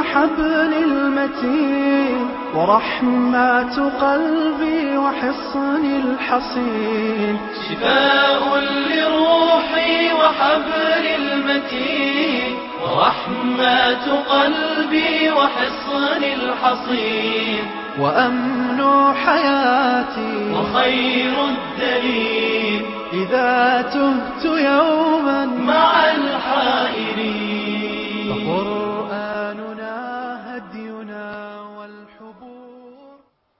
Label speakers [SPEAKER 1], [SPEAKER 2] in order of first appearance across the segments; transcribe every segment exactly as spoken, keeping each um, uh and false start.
[SPEAKER 1] وحبل المتين ورحمة قلبي وحصن الحصين،
[SPEAKER 2] شفاء لروحي وحبل المتين ورحمة قلبي وحصن الحصين،
[SPEAKER 1] وأمن حياتي
[SPEAKER 2] وخير الدليل
[SPEAKER 1] إذا تهت يوما
[SPEAKER 2] مع الحائرين.
[SPEAKER 1] فقرآننا هدينا والحبور.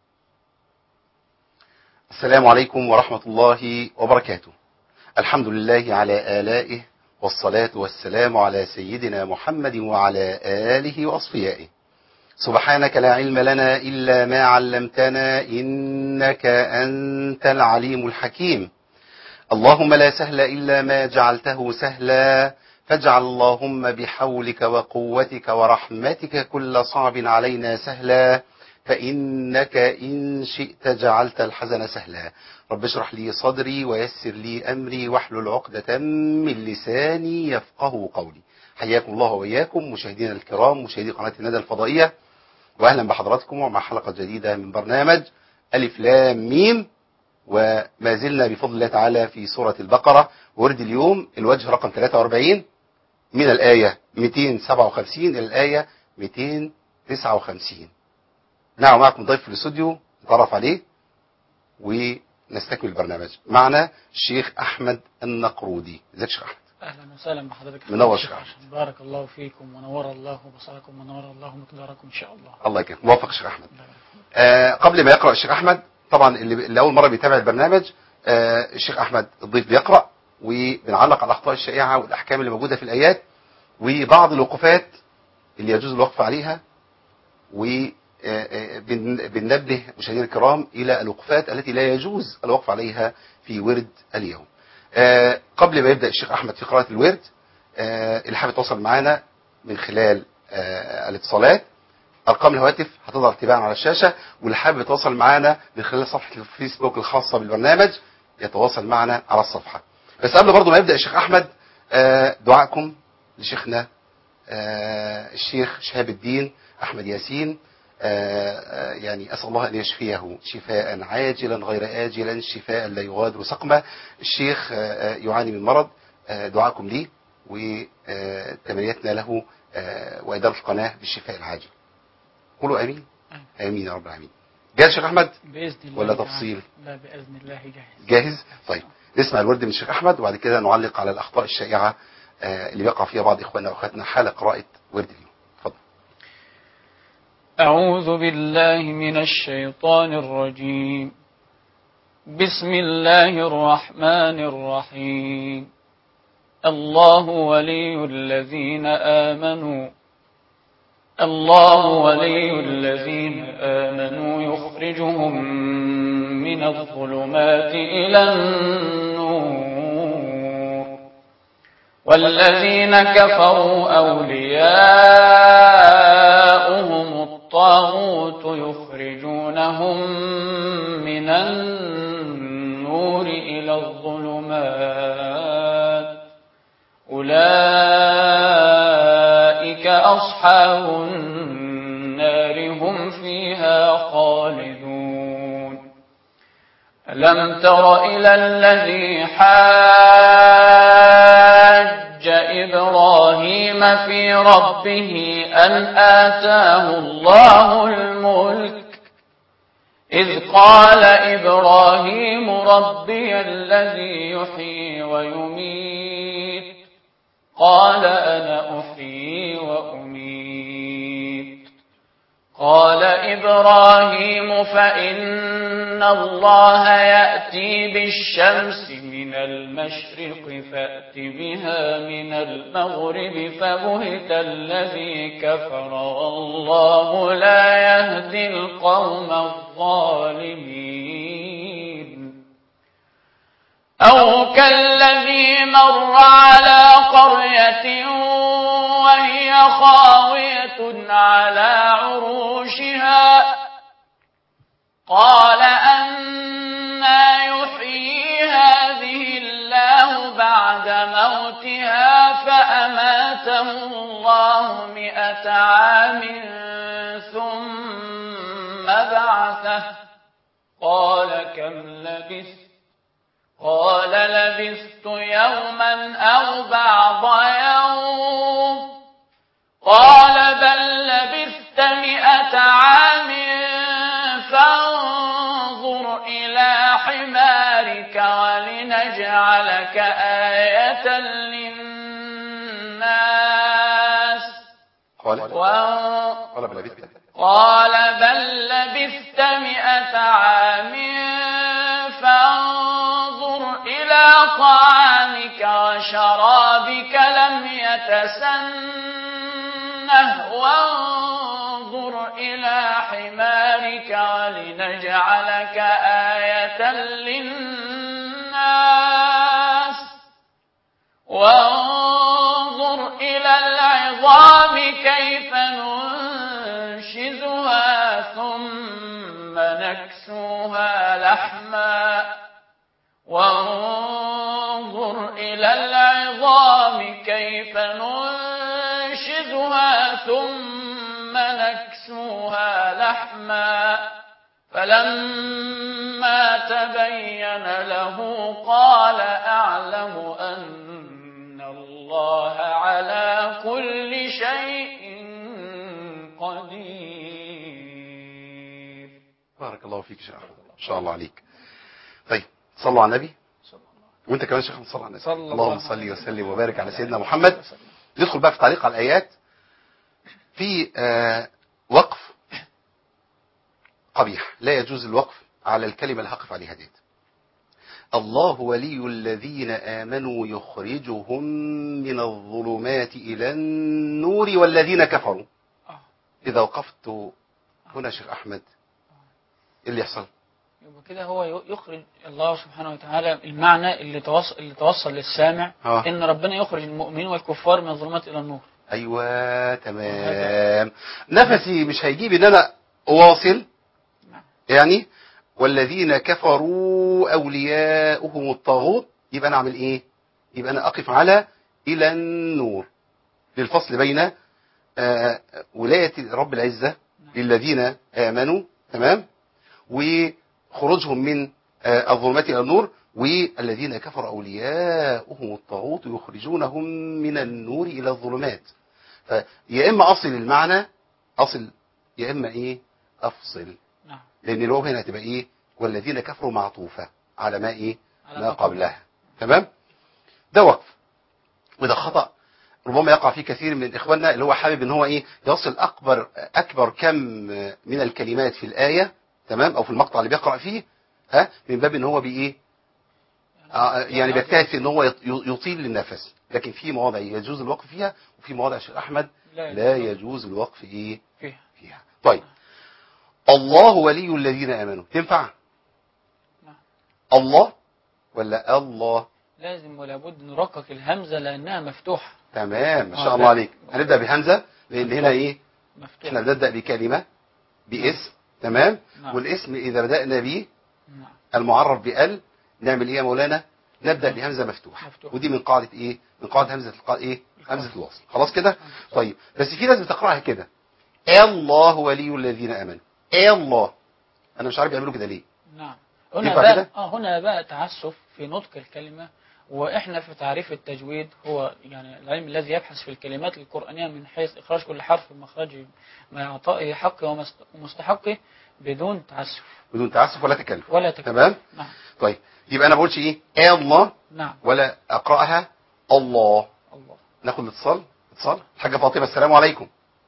[SPEAKER 3] السلام عليكم ورحمة الله وبركاته. الحمد لله على آلائه، والصلاة والسلام على سيدنا محمد وعلى آله وأصفيائه. سبحانك لا علم لنا إلا ما علمتنا إنك أنت العليم الحكيم. اللهم لا سهل إلا ما جعلته سهلا، فاجعل اللهم بحولك وقوتك ورحمتك كل صعب علينا سهلا، فإنك إن شئت جعلت الحزن سهلا. رب اشرح لي صدري ويسر لي أمري واحلل عقدة من لساني يفقه قولي. حياكم الله وإياكم مشاهدينا الكرام، مشاهدي قناة الندى الفضائية، وأهلا بحضراتكم ومع حلقة جديدة من برنامج ألف لام ميم. وما زلنا بفضل الله تعالى في سورة البقرة، ورد اليوم الوجه رقم ثلاثة وأربعين من الآية مئتين وسبعة وخمسين إلى الآية مئتين وتسعة وخمسين. نعم، معكم ضيف في الاستوديو نتعرف عليه ونستكمل البرنامج. معنا الشيخ أحمد النقرودي. ازيك يا شيخ أحمد؟
[SPEAKER 4] اهلا وسهلا بحضرتك.
[SPEAKER 3] منور شيخ أحمد.
[SPEAKER 4] بارك الله فيكم ونور الله بصركم ونور الله مقداركم ان شاء الله.
[SPEAKER 3] الله يكرمك. موفق الشيخ أحمد. آه قبل ما يقرأ الشيخ أحمد، طبعا اللي, اللي أول مرة بيتابع البرنامج، آه الشيخ أحمد الضيف بيقرأ وبنعلق على الأخطاء الشائعة والأحكام اللي موجودة في الآيات وبعض الوقوفات اللي يجوز الوقف عليها، وبننبه مشاهدينا الكرام إلى الوقفات التي لا يجوز الوقف عليها في ورد اليوم. آه قبل ما يبدأ الشيخ أحمد في قراءة الورد، آه اللي حابب يتواصل معنا من خلال آه الاتصالات، أرقام الهواتف هتظهر تباعا على الشاشة، واللي حابب يتواصل معنا من خلال صفحة الفيسبوك الخاصة بالبرنامج يتواصل معنا على الصفحة. بس قبل برضو ما يبدأ الشيخ أحمد، آه دعائكم لشيخنا آه الشيخ شهاب الدين أحمد ياسين، آه يعني أسأل الله أن يشفيه شفاء عاجلا غير آجلا، شفاء لا يغادر سقما. الشيخ آه يعاني من مرض، آه دعاءكم لي وتمنيتنا له آه وإدارة القناة بالشفاء العاجل. قولوا آمين. آمين يا رب العالمين. جاهز شيخ أحمد؟
[SPEAKER 4] بإذن الله.
[SPEAKER 3] ولا تفصيل؟
[SPEAKER 4] لا بإذن الله جاهز.
[SPEAKER 3] جاهز؟ طيب نسمع الورد من الشيخ أحمد، وبعد كده نعلق على الأخطاء الشائعة آه اللي بيقع فيها بعض إخواننا وأخواتنا حال قراءة ورد اليوم. اتفضل.
[SPEAKER 4] أعوذ بالله من الشيطان الرجيم. بسم الله الرحمن الرحيم. الله ولي الذين آمنوا الله ولي الذين آمنوا يخرجهم من الظلمات إلى النور، والذين كفروا أولياؤهم الطاغوت يخرجونهم من النور إلى الظلمات، أولئك أصحاب النار هم فيها خالدون. ألم تر إلى الذي حاج إبراهيم في ربه أن آتاه الله الملك، إذ قال إبراهيم ربي الذي يحيي ويميت، قال أنا أحيي وأميت. قال إبراهيم فإن الله يأتي بالشمس من المشرق فأت بها من المغرب، فبهت الذي كفر والله لا يهدي القوم الظالمين. أو كالذي مر على قرية وهي خاوية على عروشها، قال أنى يحيي هذه الله بعد
[SPEAKER 5] بعد موتها فأماته الله مئة عام ثم بعثه قال كم لبثت قال لبثت يوما أو بعض يوم قال بل لبثت مئة عام فانظر إلى حمارك ولنجعلك آية للناس
[SPEAKER 3] قال قال بل لبثت
[SPEAKER 5] قال بل لبثت مئة عام فانظر إلى طعامك وشرابك لم يتسنه وانظر إلى حمارك ولنجعلك آية للناس وانظر إلى العظام كيف ننشزها ثم نكسوها لحما وانظر إلى العظام كيف ننشزها ثم نكسوها لحما فلما تبين له قال أعلم أن الله على كل شيء قدير.
[SPEAKER 3] بارك الله فيك يا شيخ أحمد، ما شاء الله عليك. طيب صلوا على النبي، وانت كمان شيخ صلى على النبي. اللهم صل وسلم وبارك على سيدنا محمد. ندخل بقى في تعليق على الآيات. في آه وقف قبيح، لا يجوز الوقف على الكلمة اللي هقف عليها ديت. الله ولي الذين آمنوا يخرجهم من الظلمات إلى النور والذين كفروا. إذا وقفت هنا شيخ أحمد إيه اللي يحصل؟
[SPEAKER 4] يبقى كده هو يخرج الله سبحانه وتعالى المعنى اللي توصل, اللي توصل للسامع آه. إن ربنا يخرج المؤمنين والكفار من الظلمات إلى النور.
[SPEAKER 3] أيوة تمام. نفسي مش هيجيب إن أنا أواصل يعني والذين كفروا أولياؤهم الطاغوت، يبقى أنا أعمل إيه؟ يبقى أنا أقف على إلى النور للفصل بين آه ولاية رب العزة للذين آمنوا، تمام، وخروجهم من آه الظلمات إلى النور، والذين كفروا أولياؤهم الطاغوت يخرجونهم من النور إلى الظلمات. فيا إما أصل المعنى أصل، يا إما إيه أفصل، لأن الواو هنا هتبقى إيه؟ والذين كفروا معطوفة على ما إيه؟ ما قبلها. تمام؟ ده وقف، وده خطأ ربما يقع فيه كثير من إخواننا، اللي هو حابب إن هو إيه؟ يصل أكبر أكبر كم من الكلمات في الآية، تمام، أو في المقطع اللي بيقرأ فيه، ها، من باب إن هو بإيه؟ آه يعني بيجتهد في إن هو يطيل النفس، لكن في مواضع يجوز الوقف فيها، وفي مواضع شيخ أحمد لا يجوز الوقف إيه؟ فيها. طيب الله ولي الذين آمنوا تنفع؟ نعم. الله ولا الله؟
[SPEAKER 4] لازم ولا بد نرقق الهمزة لأنها مفتوحة.
[SPEAKER 3] تمام ما شاء الله عليك. هنبدأ بهمزة لأن هنا إيه؟ مفتوح. احنا بنبدأ بكلمة باسم، تمام. نعم. والاسم إذا بدأنا به نعم. المعرف بال نعمل إيه يا مولانا؟ نبدأ بهمزة مفتوحة مفتوح. ودي من قاعدة إيه؟ من قاعدة همزة إيه؟ همزة الوصل. خلاص كده؟ طيب بس في ناس بتقرأها كده الله ولي الذين آمنوا. ايه الله، انا مش عارف يعملوا كده ليه.
[SPEAKER 4] نعم هنا بقى اه هنا بقى تعسف في نطق الكلمه، واحنا في تعريف التجويد هو يعني العلم الذي يبحث في الكلمات القرآنية من حيث اخراج كل حرف مخرجه مع اعطائه حقه ومستحقه بدون تعسف.
[SPEAKER 3] بدون تعسف ولا تكلف.
[SPEAKER 4] ولا تكلف.
[SPEAKER 3] تمام.
[SPEAKER 4] نعم.
[SPEAKER 3] طيب يبقى انا ما بقولش ايه ايه الله.
[SPEAKER 4] نعم.
[SPEAKER 3] ولا اقراها الله. الله. ناخد اتصال. اتصال الحاجه فاطمه، السلام عليكم.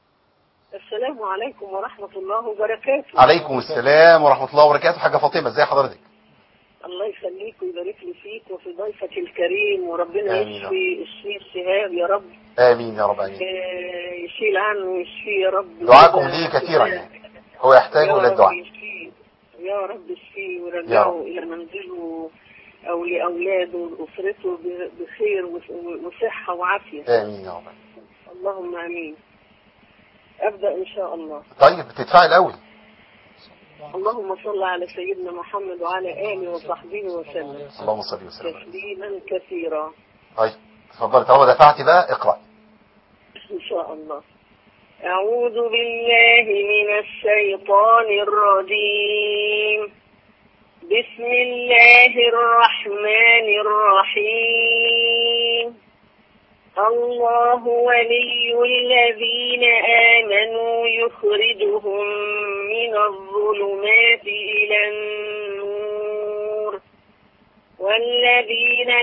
[SPEAKER 6] السلام عليكم ورحمة الله وبركاته.
[SPEAKER 3] عليكم السلام ورحمة الله وبركاته. حاجة فاطمة ازي حضرتك؟
[SPEAKER 6] الله يخليك ويبارك لي فيك وفي ضيفك الكريم، وربنا يشفي الشيخ شهاب يا رب.
[SPEAKER 3] آمين يا رب. آمين.
[SPEAKER 6] يشيل عنه ويشفيه يا رب.
[SPEAKER 3] دعاكم ليه كثيرا يعني. هو يحتاج إلى الدعاء.
[SPEAKER 6] يا رب اشفيه ورجعه إلى منزله أو لأولاده وأسرته بخير وصحة وعافية.
[SPEAKER 3] آمين يا رب.
[SPEAKER 6] اللهم آمين. أبدأ إن شاء الله.
[SPEAKER 3] طيب بتدفعي الأول.
[SPEAKER 6] اللهم صل على سيدنا محمد وعلى آله وصحبه وسلم.
[SPEAKER 3] اللهم صل وسلم.
[SPEAKER 6] تسليما كثيرا.
[SPEAKER 3] طيب تفضلي، طالما دفعتي بقى اقرأ.
[SPEAKER 6] إن شاء الله. أعوذ بالله من الشيطان الرجيم. بسم الله الرحمن الرحيم. الله ولي الذين آمنوا يخرجهم من الظلمات إلى النور، والذين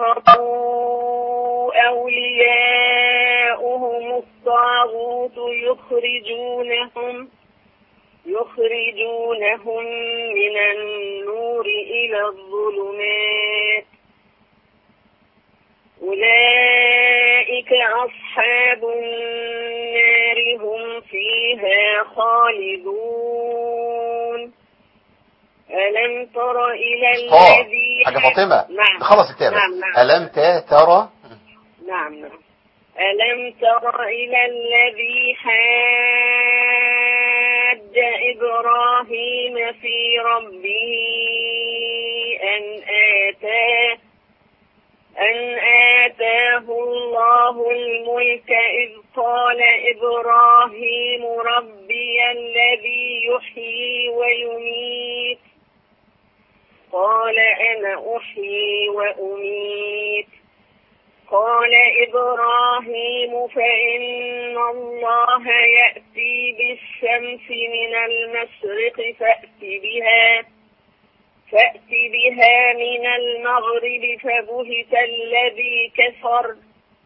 [SPEAKER 6] كفروا أولياؤهم الطاغوت يخرجونهم يخرجونهم من النور إلى الظلمات، أولئك أصحاب النار هم فيها خالدون. ألم تر إلى الذي
[SPEAKER 3] حاجة فاطمة
[SPEAKER 6] نعم
[SPEAKER 3] خلص الكتاب.
[SPEAKER 6] نعم نعم.
[SPEAKER 3] ألم ترى
[SPEAKER 6] نعم نعم. ألم تر إلى الذي حاج إبراهيم في ربه أن آتاه أن آتاه الله الملك إذ قال إبراهيم ربي الذي يحيي ويميت قال أنا أحيي وأميت قال إبراهيم فإن الله يأتي بالشمس من المشرق فأت بها فأت بها من المغرب فبهت الذي كفر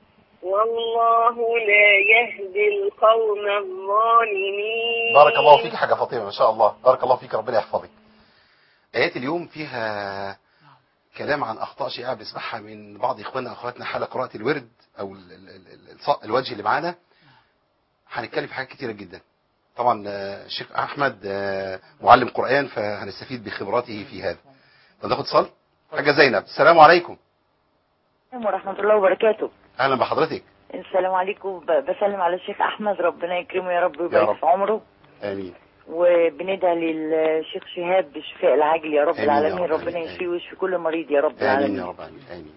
[SPEAKER 6] والله لا يهدي القوم الظالمين.
[SPEAKER 3] بارك الله فيك حاجة فاطمة ما شاء الله، بارك الله فيك، ربنا يحفظك. آيات اليوم فيها كلام عن أخطاء شائعة بنسمعها من بعض إخواننا أخواتنا حال قراءة الورد أو ال ال ال الوجه اللي معانا. هنتكلم في حاجات كتيرة جدا. طبعا الشيخ أحمد معلم قرآن فهنستفيد بخبراته في هذا. ناخد اتصال. حاجة زينب، السلام عليكم.
[SPEAKER 7] السلام ورحمة الله وبركاته.
[SPEAKER 3] أهلا بحضرتك.
[SPEAKER 7] السلام عليكم. بسلم على الشيخ أحمد، ربنا يكرمه يا رب ويبارك في عمره.
[SPEAKER 3] آمين.
[SPEAKER 7] وبندعي للشيخ شهاب بالشفاء العاجل يا رب العالمين، ربنا يشفيه ويشفي كل مريض يا رب العالمين.
[SPEAKER 3] آمين يا رب العالمين. آمين.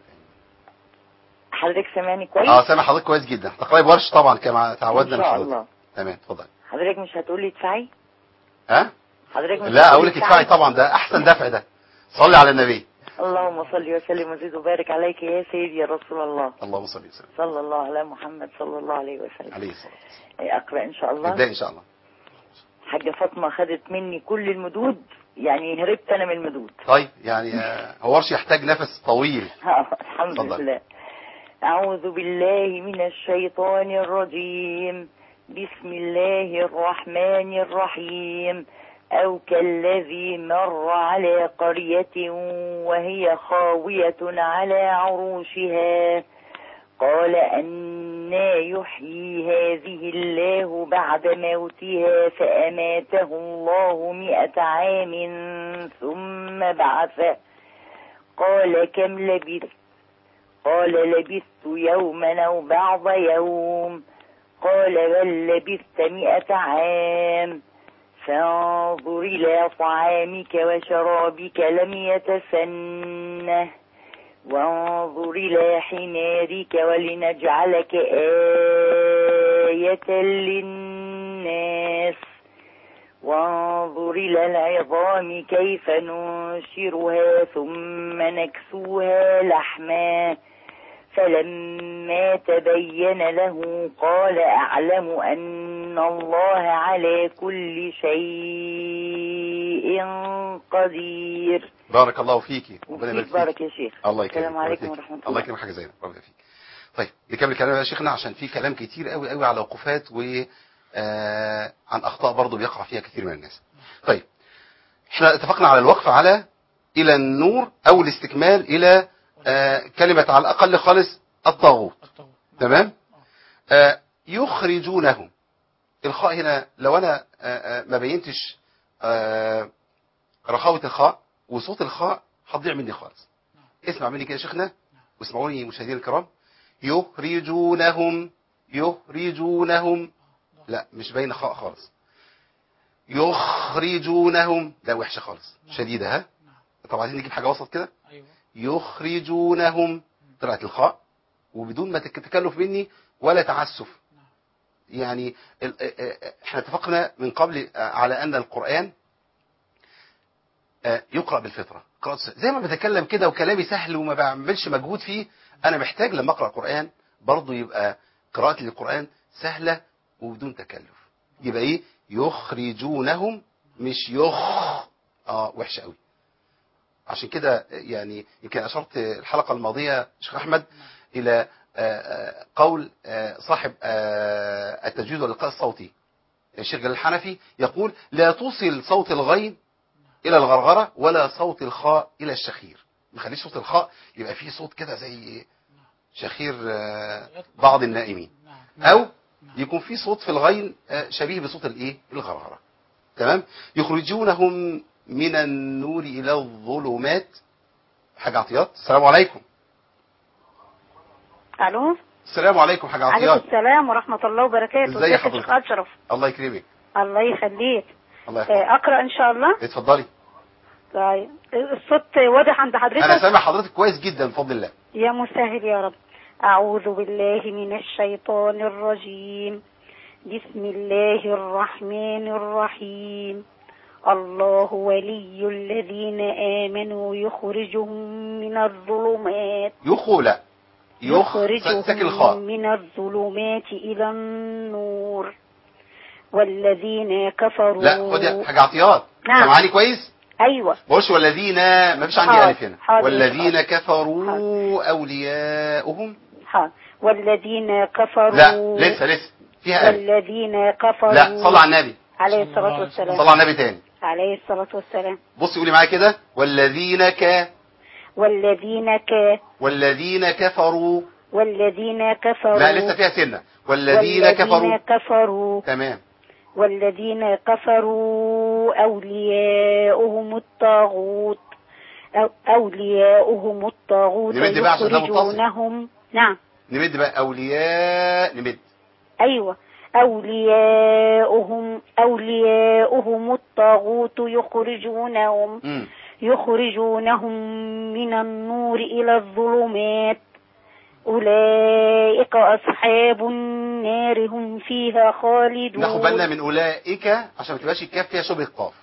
[SPEAKER 7] حضرتك سامعني كويس؟
[SPEAKER 3] اه سامع حضرتك كويس جدا. تقرأي بورش طبعا كما تعودنا من
[SPEAKER 7] حضرتك.
[SPEAKER 3] حضرتك.
[SPEAKER 7] إن شاء الله.
[SPEAKER 3] تمام اتفضل.
[SPEAKER 7] حضرتك مش هتقولي ادفعي؟
[SPEAKER 3] ها؟
[SPEAKER 7] حضرتك مش
[SPEAKER 3] لا اقول لك ادفعي طبعا، ده احسن دفع ده. صلي على النبي.
[SPEAKER 7] اللهم صل وسلم وزد وبارك عليك يا سيدي يا رسول الله.
[SPEAKER 3] اللهم صل وسلم.
[SPEAKER 7] صلى الله على محمد صلى الله عليه وسلم.
[SPEAKER 3] عليه الصلاة والسلام.
[SPEAKER 7] اقرأ ان شاء الله.
[SPEAKER 3] ابدأ ان شاء الله.
[SPEAKER 7] حاجة فاطمة خدت مني كل المدود، يعني هربت انا من المدود.
[SPEAKER 3] طيب يعني هو ورش يحتاج نفس طويل.
[SPEAKER 7] الحمد
[SPEAKER 3] صدق.
[SPEAKER 7] لله. أعوذ بالله من الشيطان الرجيم. بسم الله الرحمن الرحيم. أو كالذي مر على قرية وهي خاوية على عروشها قال أنى يحيي هذه الله بعد موتها فأماته الله مئة عام ثم بعثه قال كم لبثت قال لبثت يوما أو بعض يوم قال بل لبثت مئة عام فانظر إلى طعامك وشرابك لم يتسنه وانظر إلى حمارك ولنجعلك آية للناس وانظر إلى العظام كيف ننشرها ثم نكسوها لحما فلما تبين له قال أعلم أن الله على كل شيء قدير.
[SPEAKER 3] بارك الله فيكي.
[SPEAKER 7] ربنا يبارك فيك. بارك يا شيخ.
[SPEAKER 3] الله يكرمك.
[SPEAKER 7] السلام عليكم ورحمة الله.
[SPEAKER 3] الله يكرمك حاجة زينب. ربنا فيك. طيب نكمل كلام يا شيخنا عشان في كلام كتير قوي قوي على وقفات و آه عن أخطاء برضو بيقع فيها كثير من الناس. طيب احنا اتفقنا على الوقف على إلى النور أو الاستكمال إلى آه كلمة على الأقل خالص الطاغوت. تمام. آه يخرجونهم. الخاء هنا لو أنا آه آه ما بينتش آه رخاوة الخاء وصوت الخاء هتضيع مني خالص. اسمع مني كده يا شيخنا واسمعوني مشاهدينا الكرام. يخرجونهم يخرجونهم لا مش باينه خاء خالص. يخرجونهم لا وحشه خالص شديده. ها طب عايزين نجيب حاجه وسط كده. يخرجونهم طلعت الخاء وبدون ما تكلف مني ولا تعسف. يعني احنا اتفقنا من قبل على ان القرآن يقرأ بالفطرة، زي ما بتكلم كده وكلامي سهل وما بعملش مجهود فيه، انا محتاج لما اقرأ القرآن برضو يبقى قراءتي للقرآن سهلة وبدون تكلف. يبقى ايه؟ يخرجونهم، مش يخ اه وحش قوي. عشان كده يعني يمكن اشرت الحلقة الماضية شيخ احمد الى قول صاحب التجويد والإلقاء الصوتي الشيخ جلال الحنفي، يقول لا توصل صوت الغين إلى الغرغرة ولا صوت الخاء إلى الشخير. ما خليش صوت الخاء يبقى فيه صوت كده زي شخير بعض النائمين، أو يكون فيه صوت في الغين شبيه بصوت الإيه الغرغرة. تمام. يخرجونهم من النور إلى الظلمات. حاجة عطيات. السلام عليكم.
[SPEAKER 8] الو.
[SPEAKER 3] السلام عليكم حاجة عطيات.
[SPEAKER 8] عليكم السلام ورحمة الله وبركاته.
[SPEAKER 3] ازي حضرتك؟
[SPEAKER 8] الشيخ أشرف.
[SPEAKER 3] الله يكرمك.
[SPEAKER 8] الله يخليك.
[SPEAKER 3] الله يحفظك.
[SPEAKER 8] اقرا ان شاء الله.
[SPEAKER 3] اتفضلي.
[SPEAKER 8] طيب الصوت واضح عند حضرتك؟
[SPEAKER 3] انا سامع حضرتك كويس جدا بفضل الله.
[SPEAKER 8] يا مسهل يا رب. اعوذ بالله من الشيطان الرجيم. بسم الله الرحمن الرحيم. الله ولي الذين آمنوا يخرجهم من الظلمات.
[SPEAKER 3] يخول
[SPEAKER 8] يخرجهم من الظلمات إلى النور والذين كفروا.
[SPEAKER 3] لا خدي حاجة عطيات.
[SPEAKER 8] نعم.
[SPEAKER 3] سامعاني كويس؟
[SPEAKER 8] أيوة.
[SPEAKER 3] بقولش والذين، ما فيش عندي ألف هنا. والذين كفروا
[SPEAKER 8] حاضر.
[SPEAKER 3] أولياؤهم.
[SPEAKER 8] حاضر. والذين كفروا.
[SPEAKER 3] لا لسه لسه فيها ألف.
[SPEAKER 8] والذين كفروا.
[SPEAKER 3] لا صلى على النبي
[SPEAKER 8] عليه الصلاة والسلام.
[SPEAKER 3] صلى على النبي تاني
[SPEAKER 8] عليه الصلاة والسلام.
[SPEAKER 3] بصي قولي معايا كده. والذين ك
[SPEAKER 8] والذين ك
[SPEAKER 3] والذين كفروا.
[SPEAKER 8] والذين كفروا.
[SPEAKER 3] لا لسه فيها سنة. والذين,
[SPEAKER 8] والذين
[SPEAKER 3] كفروا.
[SPEAKER 8] كفروا.
[SPEAKER 3] تمام.
[SPEAKER 8] والذين كفروا أولياؤهم الطاغوت. أو أولياؤهم الطاغوت يخرجونهم. نعم.
[SPEAKER 3] نمد بقى أولياء. نمد.
[SPEAKER 8] أيوة. أولياؤهم أولياؤهم الطاغوت يخرجونهم م. يخرجونهم من النور إلى الظلمات. أولئك أصحاب النار هم فيها خالدون.
[SPEAKER 3] ناخد بالنا من أولئك عشان ما تبقاش الكاف فيها شبه القاف.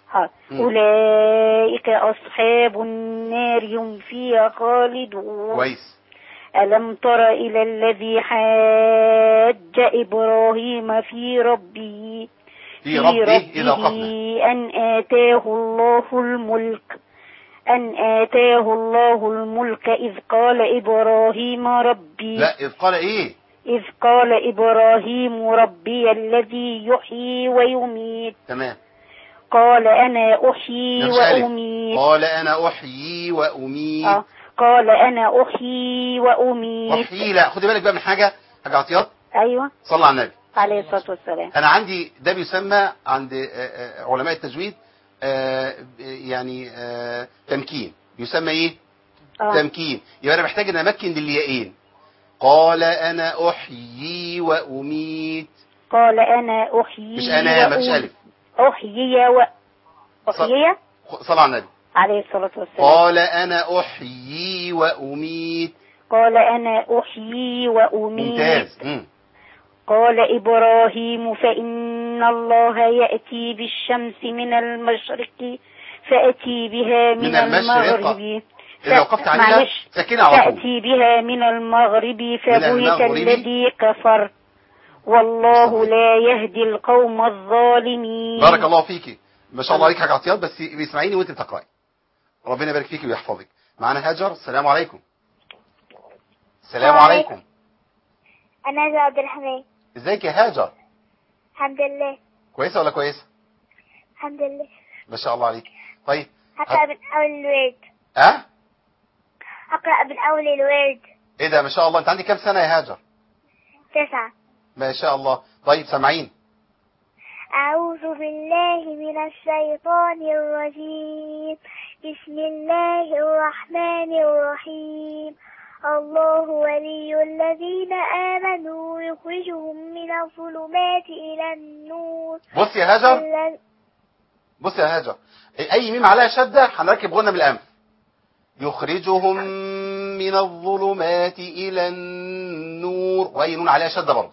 [SPEAKER 8] أولئك أصحاب النار هم فيها خالدون.
[SPEAKER 3] كويس.
[SPEAKER 8] ألم تر إلى الذي حاج إبراهيم في ربه
[SPEAKER 3] في ربه إذا وقفنا
[SPEAKER 8] أن آتاه الله الملك أن آتاه الله الملك إذ قال إبراهيم ربي.
[SPEAKER 3] لا إذ قال إيه؟
[SPEAKER 8] إذ قال إبراهيم ربي الذي يحيي ويميت.
[SPEAKER 3] تمام.
[SPEAKER 8] قال أنا أحيي وأميت.
[SPEAKER 3] قال أنا أحيي وأميت.
[SPEAKER 8] آه. قال أنا أحيي وأميت.
[SPEAKER 3] أحيي. لا خدي بالك بقى من حاجة حاجة عطيات.
[SPEAKER 8] أيوة.
[SPEAKER 3] صلى على النبي
[SPEAKER 8] عليه الصلاة والسلام.
[SPEAKER 3] أنا عندي ده بيسمى عند علماء التجويد يعني تمكين. يسمى إيه؟ آه. تمكين. يبقى أنا محتاج أن أمكن لليائين. قال أنا أحيي وأميت.
[SPEAKER 8] قال أنا أحيي
[SPEAKER 3] مش أنا ما فيش ألف.
[SPEAKER 8] أحيي و أحيي.
[SPEAKER 3] صلى على النبي
[SPEAKER 8] عليه الصلاة والسلام.
[SPEAKER 3] قال أنا أحيي وأميت.
[SPEAKER 8] قال أنا أحيي وأميت.
[SPEAKER 3] ممتاز. م.
[SPEAKER 8] قال إبراهيم فإن الله يأتي بالشمس من المشرق فأتي بها من, من المغرب.
[SPEAKER 3] إذا وقفت عليها سكينة على طول.
[SPEAKER 8] فأتي بها من المغرب فبهت الذي كفر والله لا يهدي القوم الظالمين.
[SPEAKER 3] بارك الله فيكي. ما شاء الله عليك حاجة عطيات. بس بيسمعيني وانت بتقرأي. ربنا يبارك فيكي ويحفظك. معانا هاجر. السلام عليكم. السلام عليكم.
[SPEAKER 9] أنا هاجر عبد الحميد.
[SPEAKER 3] ازيك يا هاجر؟
[SPEAKER 9] الحمد لله.
[SPEAKER 3] كويسة ولا كويسة؟
[SPEAKER 9] الحمد لله.
[SPEAKER 3] ما شاء الله عليك. طيب
[SPEAKER 9] هقرأ من أول الورد.
[SPEAKER 3] أه؟
[SPEAKER 9] هقرأ من أول الورد.
[SPEAKER 3] ايه ده ما شاء الله. انت عندك كام سنة يا هاجر؟
[SPEAKER 9] تسعة.
[SPEAKER 3] ما شاء الله. طيب سامعين.
[SPEAKER 9] أعوذ بالله من الشيطان الرجيم. بسم الله الرحمن الرحيم. الله ولي الذين آمنوا يخرجهم من الظلمات إلى النور.
[SPEAKER 3] بص يا هاجر. بص يا هاجر. أي ميم عليها شدة هنركب غنة من الأنف. يخرجهم من الظلمات إلى النور، وأي نون عليها شدة برضه.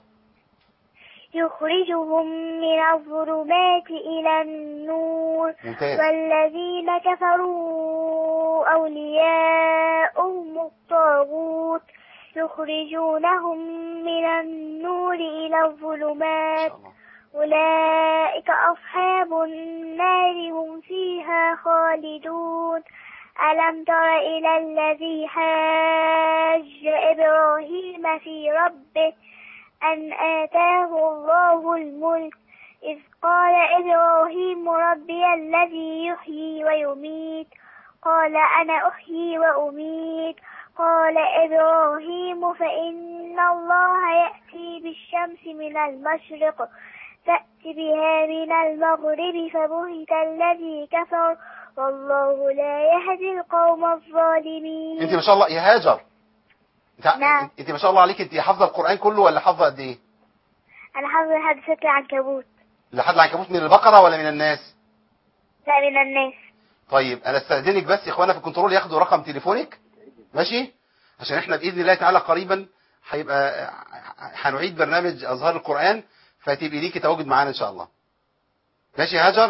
[SPEAKER 9] يخرجهم من الظلمات إلى النور.
[SPEAKER 3] ممتاز.
[SPEAKER 9] والذين كفروا أولياؤهم الطاغوت يخرجونهم من النور إلى الظلمات. أولئك أصحاب النار هم فيها خالدون. ألم تر إلى الذي حاج إبراهيم في ربه أن آتاه الله الملك إذ قال إبراهيم ربي الذي يحيي ويميت قال أنا أحيي وأميت قال إبراهيم فإن الله يأتي بالشمس من المشرق فأت بها من المغرب فبهت الذي كفر والله لا يهدي القوم الظالمين.
[SPEAKER 3] انت ما شاء الله يا هاجر، انت
[SPEAKER 9] نعم.
[SPEAKER 3] انت ما شاء الله عليك، انت حافظه القرآن كله ولا حافظه قد ايه؟
[SPEAKER 9] أنا حافظة لحد سورة العنكبوت.
[SPEAKER 3] لحد العنكبوت من البقرة ولا من الناس؟
[SPEAKER 9] لا من الناس.
[SPEAKER 3] طيب انا استأذنك بس يا اخوانا في الكنترول ياخدوا رقم تليفونك، ماشي؟ عشان احنا باذن الله تعالى قريبا هيبقى هنعيد برنامج ازهار القرآن، فتبقي ليكي تواجد معانا ان شاء الله. ماشي يا هاجر؟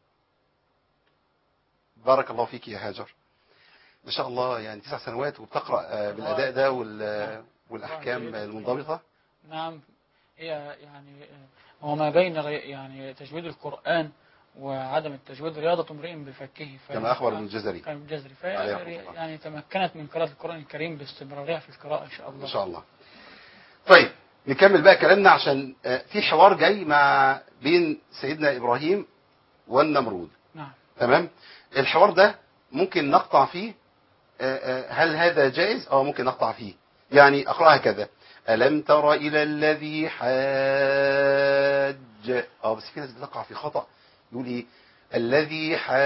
[SPEAKER 3] بارك الله فيك يا هاجر. ما شاء الله، يعني تسع سنوات وبتقرأ بالأداء ده والأحكام المنضبطة.
[SPEAKER 4] نعم، هي يعني هو ما بين يعني تجويد القرآن وعدم التجويد رياضة امرئ بفكه،
[SPEAKER 3] كما أخبر ابن الجزري.
[SPEAKER 4] كما الجزري يعني تمكنت من قراءة القرآن الكريم باستمرارها في القراءة إن شاء الله.
[SPEAKER 3] إن شاء الله. طيب نكمل بقى كلامنا، عشان في حوار جاي مع بين سيدنا إبراهيم والنمرود.
[SPEAKER 4] نعم.
[SPEAKER 3] تمام. الحوار ده ممكن نقطع فيه، هل هذا جائز؟ اه ممكن نقطع فيه. يعني اقراها كذا: ألم تر إلى الذي حاج. اه بس في ناس بتقع في خطأ، يقول ايه الذي حاج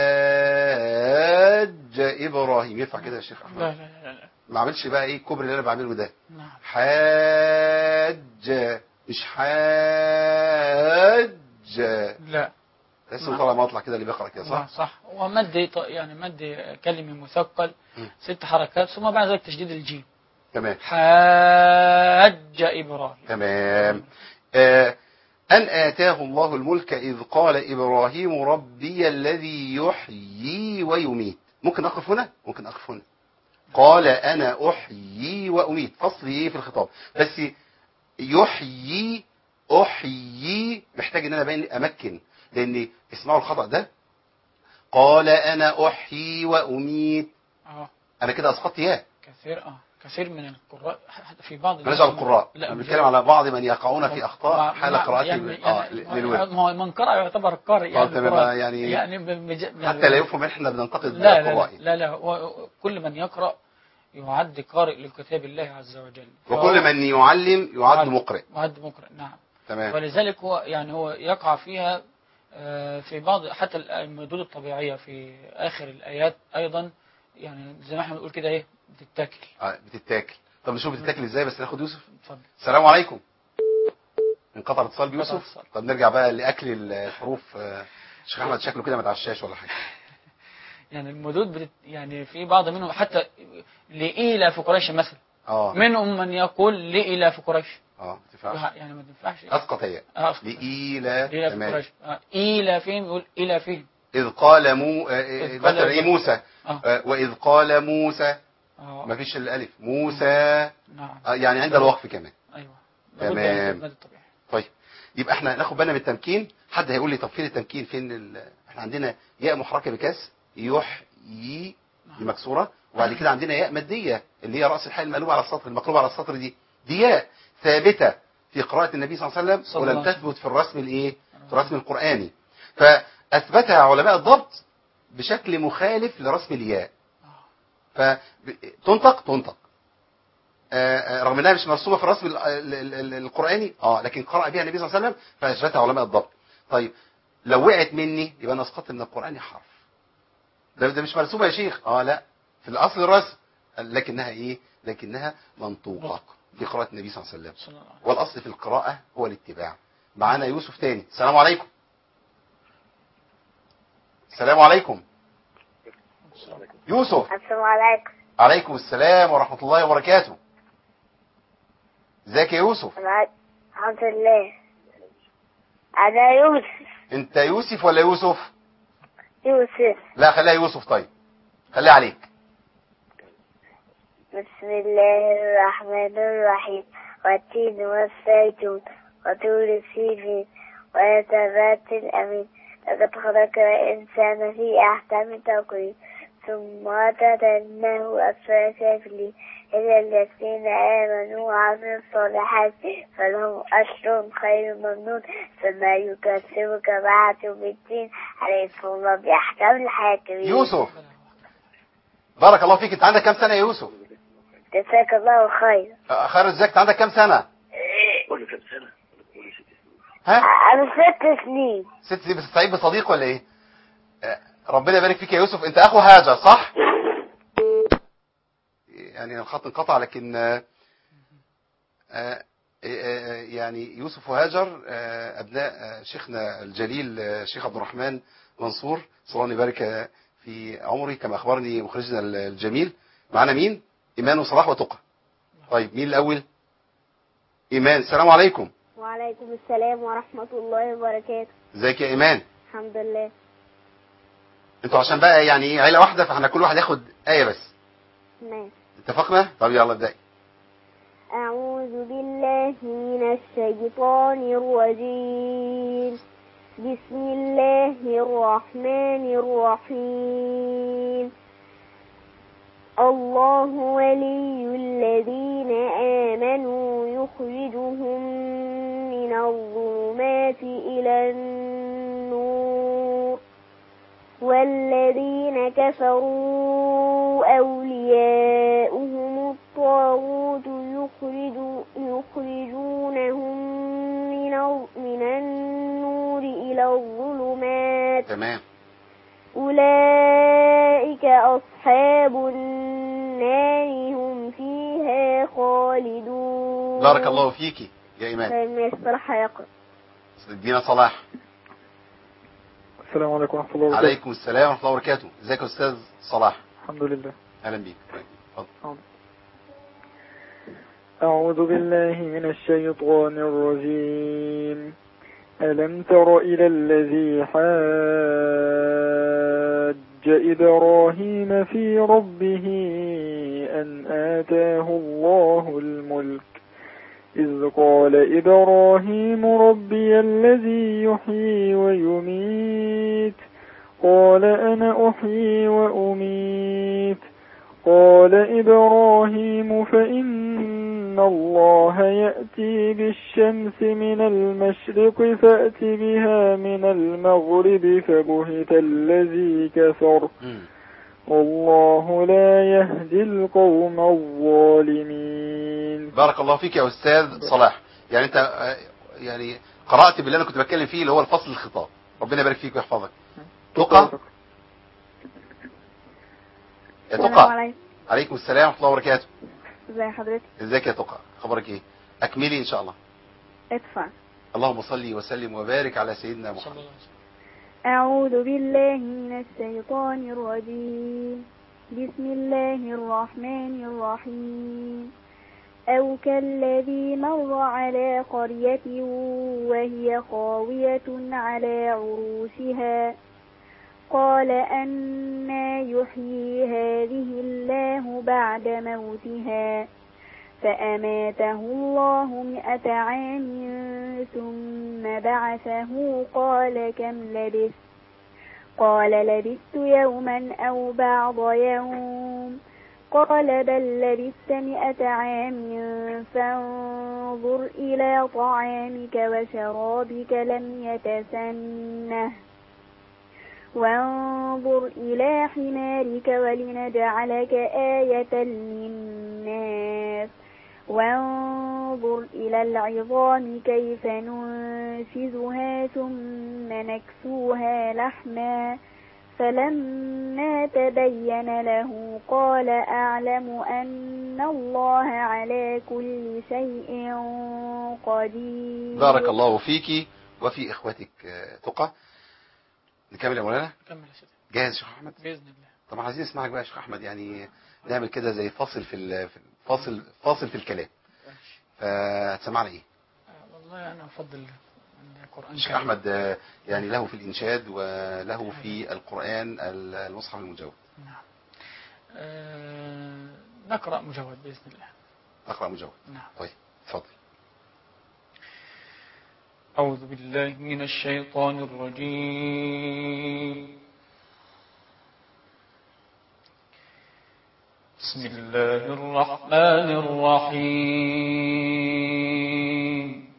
[SPEAKER 3] إبراهيم. ينفع كده يا شيخ أحمد؟
[SPEAKER 4] لا لا لا لا
[SPEAKER 3] ما عملش بقى ايه الكبر اللي انا بعمله ده.
[SPEAKER 4] نعم.
[SPEAKER 3] حاج مش حاج.
[SPEAKER 4] لا
[SPEAKER 3] لسه طالع مطلع كده اللي بيقرأ كده، صح؟
[SPEAKER 4] صح. هو مد يعني مد كلمة مثقل ست حركات ثم بعد ذلك تشديد الجيم.
[SPEAKER 3] تمام.
[SPEAKER 4] حاج إبراهيم.
[SPEAKER 3] تمام. آه أن آتاه الله الملك إذ قال إبراهيم ربي الذي يحيي ويميت. ممكن أقف هنا؟ ممكن أقف هنا. قال أنا أحيي وأميت، فصل إيه في الخطاب، بس يحيي أحيي محتاج إن أنا بين أمكن، لأن اسمعوا الخطأ ده. قال أنا أحيي وأميت.
[SPEAKER 4] اه
[SPEAKER 3] أنا كده أسقطت ياه.
[SPEAKER 4] كثير اه كثير من القراء في بعض
[SPEAKER 3] مالناش على القراء، انا بنتكلم على بعض من يقعون في اخطاء حال قراءتهم.
[SPEAKER 4] يعني
[SPEAKER 3] اه
[SPEAKER 4] يعني
[SPEAKER 3] للورد.
[SPEAKER 4] ما هو من قرأ يعتبر قارئ يعني,
[SPEAKER 3] يعني, يعني,
[SPEAKER 4] يعني, بمج... يعني
[SPEAKER 3] حتى لا يفهم احنا بننتقد
[SPEAKER 4] لا
[SPEAKER 3] القراء.
[SPEAKER 4] لا لا, لا, لا كل من يقرأ يعد قارئ لكتاب الله عز وجل،
[SPEAKER 3] وكل من يعلم يعد مقرئ.
[SPEAKER 4] يعد مقرئ نعم.
[SPEAKER 3] تمام.
[SPEAKER 4] ولذلك هو يعني هو يقع فيها في بعض حتى المدود الطبيعية في آخر الآيات أيضا، يعني زي ما احنا بنقول كده ايه بتتاكل.
[SPEAKER 3] اه بتتاكل. طب نشوف بتتاكل ازاي، بس ناخد يوسف.
[SPEAKER 4] اتفضل.
[SPEAKER 3] السلام عليكم. انقطع الاتصال بيوسف. طب نرجع بقى لاكل الحروف. الشيخ احمد شكله كده ما اتعشاش ولا حاجه.
[SPEAKER 4] يعني المدود بتت... يعني في بعض منهم حتى لإيلة في قريش مثلا.
[SPEAKER 3] اه
[SPEAKER 4] منهم من يقول لإيلة في قريش.
[SPEAKER 3] اه ما تنفعش
[SPEAKER 4] يعني ما تنفعش.
[SPEAKER 3] اسقط هي.
[SPEAKER 4] اه
[SPEAKER 3] لإيلة.
[SPEAKER 4] لإيلة في قريش. اه إيلة فيهم يقول إيلة فيهم.
[SPEAKER 3] إذ قال مو آه مثلا إيه موسى.
[SPEAKER 4] آه.
[SPEAKER 3] آه وإذ قال موسى.
[SPEAKER 4] آه.
[SPEAKER 3] ما فيش الألف موسى.
[SPEAKER 4] نعم.
[SPEAKER 3] آه يعني عند الوقف كمان.
[SPEAKER 4] أيوة.
[SPEAKER 3] تمام. طيب يبقى احنا ناخد بالنا من التمكين. حد هيقول لي طب فين التمكين، فين ال... احنا عندنا ياء محركه بكسر يحيي دي مكسوره، وبعد كده عندنا ياء ماديه اللي هي راس الحاء المقلوبه على السطر المقلوبه على السطر، دي دي ياء ثابته في قراءه النبي صلى الله عليه وسلم ولم تثبت في الرسم الايه في الرسم القراني، فاثبتها علماء الضبط بشكل مخالف لرسم الياء، فتنطق تنطق رغم انها مش مرسومه في الرسم القراني اه لكن قرأ بها النبي صلى الله عليه وسلم فاثبتها علماء الضبط. طيب لو وقعت مني يبقى انا اسقطت من القران حرف. ده, ده مش مرسومه يا شيخ. اه لا في الاصل الرسم، لكنها ايه لكنها منطوقه في قراءه النبي صلى الله عليه وسلم، والاصل في القراءه هو الاتباع. معانا يوسف تاني. السلام عليكم. السلام عليكم يوسف.
[SPEAKER 9] السلام عليكم.
[SPEAKER 3] عليكم السلام ورحمة الله وبركاته. ازيك يا يوسف؟
[SPEAKER 9] الحمد لله. أنا يوسف.
[SPEAKER 3] انت يوسف ولا يوسف؟
[SPEAKER 9] يوسف.
[SPEAKER 3] لا خليها يوسف. طيب خليها عليك.
[SPEAKER 9] بسم الله الرحمن الرحيم. والتين والزيتون وطور سينين والنبات الأمين لقد خلقنا الإنسان في أحسن تقويم ثم رددناه أسفل سافلين إلا الذين آمنوا وعملوا الصالحات فلهم أجر خير ممنون فما يكذبك بعد بالدين عليكم الله بأحكام الحاكمين.
[SPEAKER 3] يوسف بارك الله فيك. انت عندك كام سنة يا يوسف؟
[SPEAKER 9] جزاك الله خير.
[SPEAKER 3] خير ازيك؟ انت عندك كام سنة؟
[SPEAKER 10] قول كام سنة؟
[SPEAKER 3] ها؟
[SPEAKER 9] أنا ست سنين.
[SPEAKER 3] ست سنين. بس سعيد بصديق ولا ايه؟ ربنا يبارك فيك يا يوسف. انت اخو هاجر صح؟ يعني الخط انقطع لكن آآ آآ يعني يوسف وهاجر ابناء شيخنا الجليل الشيخ عبد الرحمن منصور صلى الله يبارك في عمري كما اخبرني مخرجنا الجميل. معنا مين؟ ايمان وصلاح وتقى. طيب مين الاول؟ ايمان. السلام عليكم.
[SPEAKER 11] وعليكم السلام ورحمة الله وبركاته.
[SPEAKER 3] ازيك يا ايمان؟
[SPEAKER 11] الحمد لله.
[SPEAKER 3] انتوا عشان بقى يعني ايه عيله واحده فاحنا كل واحد ياخد ايه بس.
[SPEAKER 11] ماشي.
[SPEAKER 3] اتفقنا؟ طب يلا ابدأي.
[SPEAKER 11] أعوذ بالله من الشيطان الرجيم. بسم الله الرحمن الرحيم. الله ولي الذين آمنوا يخرجهم من الظلمات إلى النور والذين كفروا أولياؤهم الطاغوت يخرج يخرجونهم من من النور إلى الظلمات.
[SPEAKER 3] تمام.
[SPEAKER 11] أولئك أصحاب النار هم فيها خالدون.
[SPEAKER 3] بارك الله فيكي يا إيمان.
[SPEAKER 11] صلاح يقرأ.
[SPEAKER 3] ادينا صلاح.
[SPEAKER 12] السلام عليكم ورحمة الله وبركاته.
[SPEAKER 3] عليكم السلام ورحمة الله وبركاته. ازيك يا أستاذ صلاح؟
[SPEAKER 12] الحمد لله.
[SPEAKER 3] أهلا بيك. اتفضل.
[SPEAKER 12] أعوذ بالله من الشيطان الرجيم. ألم تر إلى الذي حاج إبراهيم في ربه أن آتاه الله الملك إذ قال إبراهيم ربي الذي يحيي ويميت قال أنا أحيي وأميت قال إبراهيم فإن الله يأتي بالشمس من المشرق فأت بها من المغرب فبهت الذي كفر والله لا يهدي القوم الظالمين.
[SPEAKER 3] بارك الله فيك يا أستاذ صلاح. يعني أنت يعني قرأت باللي أنا كنت بتكلم فيه اللي هو الفصل الخطاب. ربنا يبارك فيك ويحفظك. تقى يا تقى. عليكم السلام ورحمة الله وبركاته.
[SPEAKER 11] ازي حضرتك؟
[SPEAKER 3] ازيك يا تقى؟ خبرك ايه؟ اكملي ان شاء الله.
[SPEAKER 11] ادفع.
[SPEAKER 3] اللهم صل وسلم وبارك على سيدنا محمد.
[SPEAKER 11] أعوذ بالله من الشيطان الرجيم. بسم الله الرحمن الرحيم. أو كالذي مر على قرية وهي خاوية على عروشها قال أنى يحيي هذه الله بعد موتها فأماته الله مئة عام ثم بعثه قال كم لبثت قال لبثت يوما أو بعض يوم قال بل لبثت مئة عام فانظر إلى طعامك وشرابك لم يتسنه وانظر إلى حمارك ولنجعلك آية للناس وانظر إلى العظام كيف ننشزها ثم نكسوها لحما فلما تبين له قال أعلم أن الله على كل شيء قدير.
[SPEAKER 3] بارك الله فيك وفي إخوتك تقى. نكمل يا مولانا؟
[SPEAKER 4] نكمل يا سيدي.
[SPEAKER 3] جاهز يا شيخ أحمد؟
[SPEAKER 4] بإذن الله.
[SPEAKER 3] طبعا عايزين نسمعك بقى يا شيخ احمد، يعني نعمل كده زي فاصل في فاصل فاصل في الكلام. فتسمعنا ايه؟
[SPEAKER 4] والله انا افضل القران.
[SPEAKER 3] الشيخ احمد يعني له في الانشاد وله في القران المصحف المجود.
[SPEAKER 4] نعم. أه نقرا مجود باذن الله.
[SPEAKER 3] نقرا مجود.
[SPEAKER 4] نعم.
[SPEAKER 3] طيب اتفضل.
[SPEAKER 4] أعوذ بالله من الشيطان الرجيم. بسم الله الرحمن الرحيم.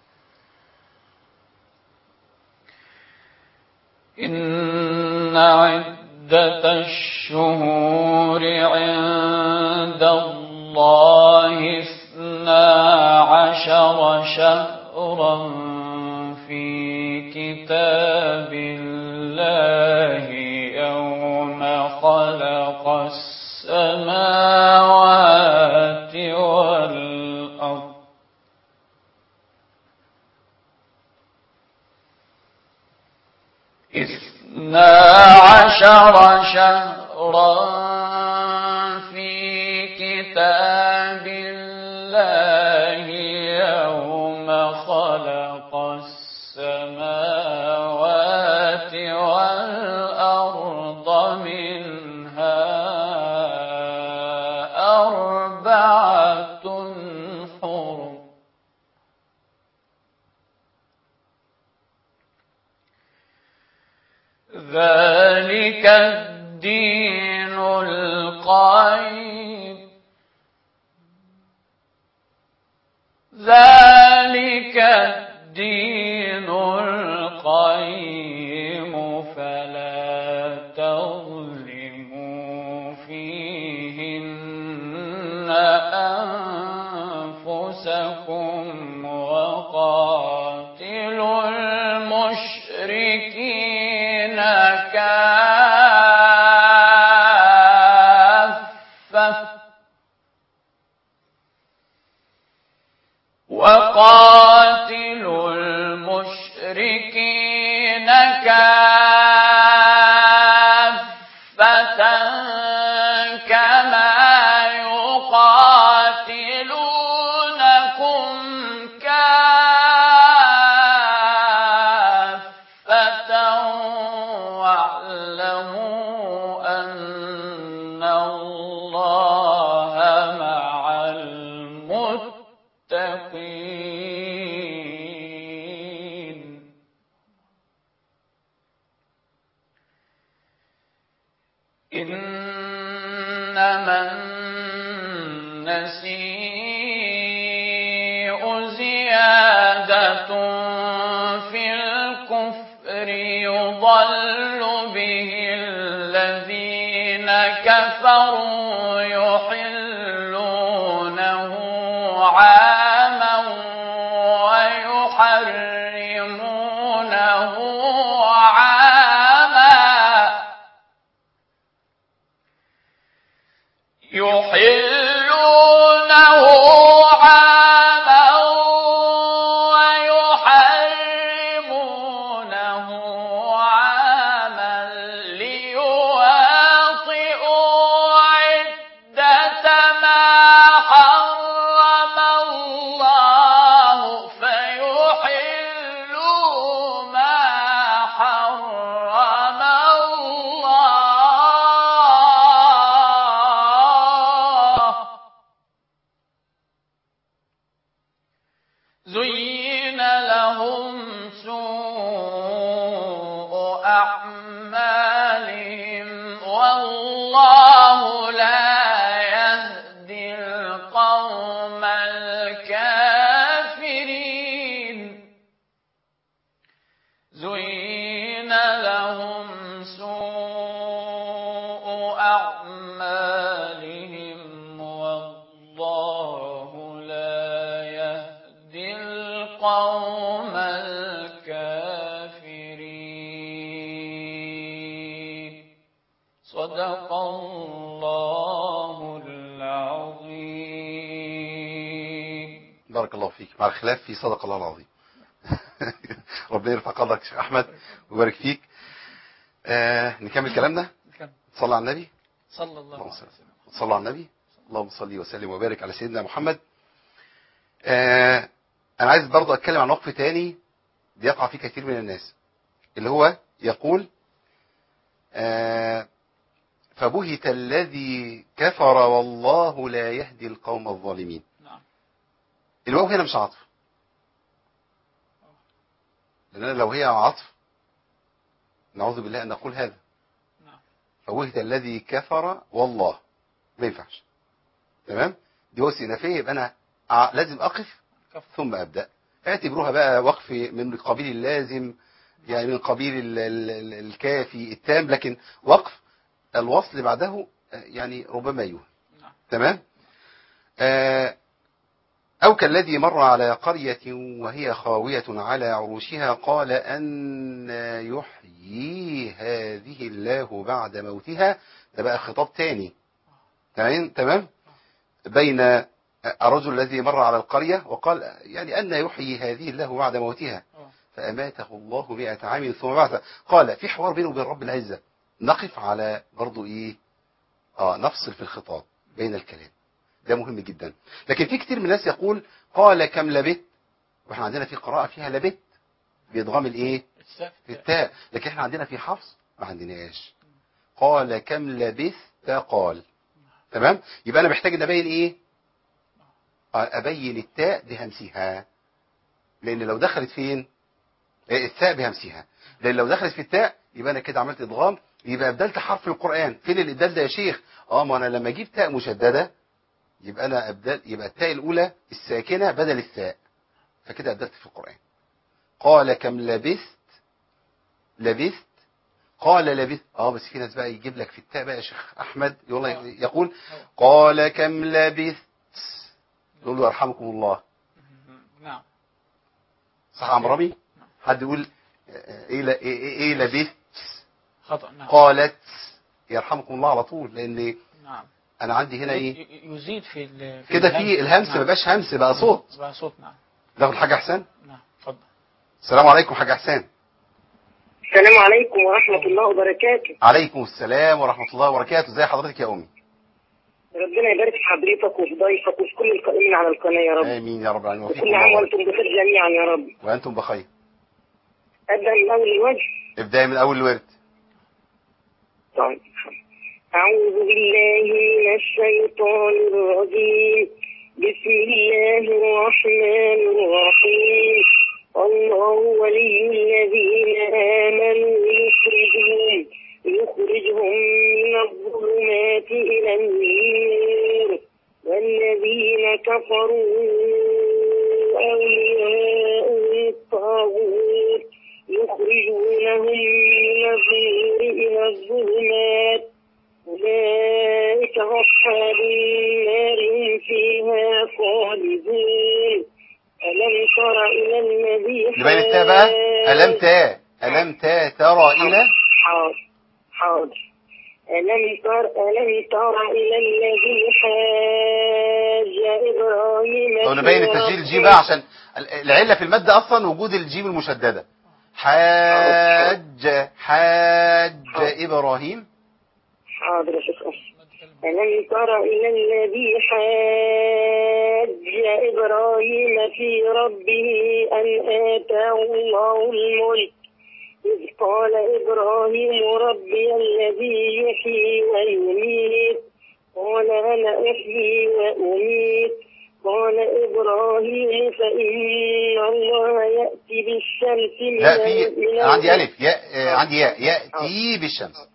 [SPEAKER 4] إن عدة الشهور عند الله اثنا عشر شهرا في كتاب الله يوم خلق السماوات والأرض اثنا عشر شهرا في كتاب الله يوم خلق السماوات والأرض منها أربعة حرم ذلك الدين القيم ذلك الدين القيم فلا تظلموا فيهن أنفسكم وقاتلوا المشركين كافة وقاتلوا المشركين كافة كما يقاتلونكم كافة واعلموا أن الله مع المتقين. إنما النسيء زيادة في الكفر يضل به الذين كفروا يحلونه عاما ويحرمونه عاما يحلونه عاما ويحرمونه عاما ليواطئوا عدة ما حرم الله فيحلوا ما حرم الله. زين لهم سوء أعمالهم والله لا يهدي القوم الكافرين. زين لهم سوء أعمالهم والله لا يهدي القوم الكافرين. صدق الله العظيم.
[SPEAKER 3] بارك الله فيك. مع الخلاف في صدق الله العظيم. ربنا يرفع قدرك يا شيخ احمد ويبارك فيك. آه نكمل كلامنا. صلى على النبي
[SPEAKER 4] صلى الله عليه وسلم.
[SPEAKER 3] صلى على النبي. اللهم صل وسلم وبارك على سيدنا محمد. آه انا عايز برضه اتكلم عن وقف تاني بيقع فيه كثير من الناس، اللي هو يقول آه فبهت الذي كفر والله لا يهدي القوم الظالمين.
[SPEAKER 4] نعم.
[SPEAKER 3] الواو هنا مش عطف، لأن لو هي عطف نعوذ بالله أن نقول هذا.
[SPEAKER 4] نعم.
[SPEAKER 3] فبهت الذي كفر والله ما ينفعش. تمام؟ دي واو استئنافية، يبقى أنا لازم أقف ثم أبدأ. اعتبروها بقى وقف من قبيل اللازم، يعني من قبيل الكافي التام، لكن وقف الوصل بعده يعني ربما يوهم.
[SPEAKER 4] نعم.
[SPEAKER 3] تمام. آه أو كالذي مر على قرية وهي خاوية على عروشها قال أن يحيي هذه الله بعد موتها. ده بقى خطاب تاني. تمام تمام بين الرجل الذي مر على القرية وقال يعني أن يحيي هذه الله بعد موتها فأماته الله مئة عام ثم بعث. قال في حوار بينه وبين رب العزة، نقف على برضو إيه آه نفصل في الخطاب بين الكلام، ده مهم جدا. لكن في كتير من الناس يقول قال كم لبثت، واحنا عندنا في قراءة فيها لبثت بيضغم الايه التاء، لكن احنا عندنا في حفص ما عندناش. قال كم لبثت قال. تمام. يبقى انا محتاج ان ابين ايه ابين التاء بهمسها، لان لو دخلت فين التاء بهمسها، لان لو دخلت في التاء يبقى انا كده عملت ادغام، يبقى بدلت حرف القرآن. فين الابدال ده يا شيخ؟ اه ما انا لما اجيب تاء مشددة يبقى انا ابدل، يبقى التاء الاولى الساكنة بدل الثاء، فكده ابدلت في القرآن. قال كم لبثت لبثت قال لبثت. اه بس في ناس بقى يجيب لك في التاء بقى يا شيخ احمد يقول يقول قال كم لبثت، يقول له يرحمكم الله.
[SPEAKER 4] نعم
[SPEAKER 3] صح يا عمرمي؟ حد يقول ايه ايه, إيه لبثت
[SPEAKER 4] خطأ. نعم.
[SPEAKER 3] قالت يرحمكم الله على طول، لان
[SPEAKER 4] نعم
[SPEAKER 3] انا عندي هنا ايه
[SPEAKER 4] يزيد في, في
[SPEAKER 3] كده في الهمس. نعم. ما بقاش همس بقى صوت.
[SPEAKER 4] بقى صوت. نعم.
[SPEAKER 3] ناخد حاجة احسان.
[SPEAKER 4] نعم اتفضل.
[SPEAKER 3] السلام عليكم حاج احسان.
[SPEAKER 6] السلام عليكم ورحمة الله وبركاته.
[SPEAKER 3] عليكم السلام ورحمة الله وبركاته. ازي حضرتك يا امي؟
[SPEAKER 6] ربنا يبارك في حضرتك وفي ضيفك وفي كل القائمين على القناة يا رب.
[SPEAKER 3] امين يا رب العالمين.
[SPEAKER 6] وكل عام وانتم بخير جميعا يا رب.
[SPEAKER 3] وانتم بخير.
[SPEAKER 6] ابدا من اول الوجه.
[SPEAKER 3] ابدأ من اول الورد.
[SPEAKER 6] طيب. أعوذ بالله من الشيطان الرجيم. بسم الله الرحمن الرحيم. الله ولي الذين آمنوا يخرجهم يخرجهم من الظلمات إلى النور والذين كفروا أولياءهم الطاغوت يخرجونهم من النور إلى الظلمات أولئك أصحاب النار هم فيها خالدون. ألم تر إلى الذي
[SPEAKER 3] نبين التاء بقى. ألم تاء ألم تاء ترى إلى.
[SPEAKER 6] حاضر حاضر. ألم تر ألم تر إلى الذي حاج إبراهيم.
[SPEAKER 3] لو نبين التسجيل الجيم بقى عشان العلة في المادة أصلا وجود الجيم المشددة. حاج حاج إبراهيم.
[SPEAKER 6] حاضر يا شيخ. ألم تر إلى الذي حاج إبراهيم في ربه أن آتاه الله الملك إذ قال إبراهيم ربي الذي يحيي ويميت قال أنا أحيي وأميت قال إبراهيم فإن الله يأتي بالشمس من
[SPEAKER 3] لا في عندي ألف يا عندي ياء يأتي بالشمس.